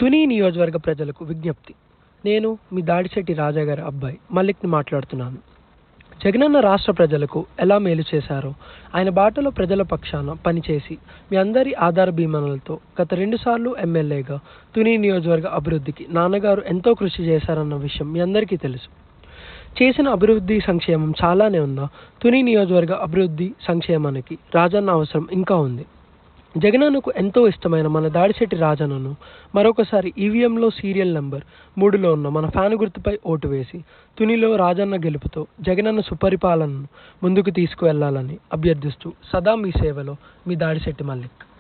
తుని నియోజకవర్గ ప్రజలకు విజ్ఞప్తి. నేను మీ దాడిశెట్టి రాజా గారి అబ్బాయి మల్లిక్ని మాట్లాడుతున్నాను. జగనన్న రాష్ట్ర ప్రజలకు ఎలా మేలు చేశారో, ఆయన బాటలో ప్రజల పక్షాన పనిచేసి మీ అందరి ఆధార భీమనలతో గత 2 సార్లు ఎమ్మెల్యేగా తుని నియోజకవర్గ అభివృద్ధికి నాన్నగారు ఎంతో కృషి చేశారన్న విషయం మీ అందరికీ తెలుసు. చేసిన అభివృద్ధి సంక్షేమం చాలానే ఉన్నా తుని నియోజకవర్గ అభివృద్ధి సంక్షేమానికి రాజన్న అవసరం ఇంకా ఉంది. జగనన్నకు ఎంతో ఇష్టమైన మన దాడిశెట్టి రాజన్నను మరొకసారి ఈవీఎంలో సీరియల్ నెంబర్ 3లో ఉన్న మన ఫ్యాన్ గుర్తుపై ఓటు వేసి తునిలో రాజన్న గెలుపుతో జగనన్న సుపరిపాలనను ముందుకు తీసుకువెళ్లాలని అభ్యర్థిస్తూ సదా మీ సేవలో మీ దాడిశెట్టి మల్లిక్.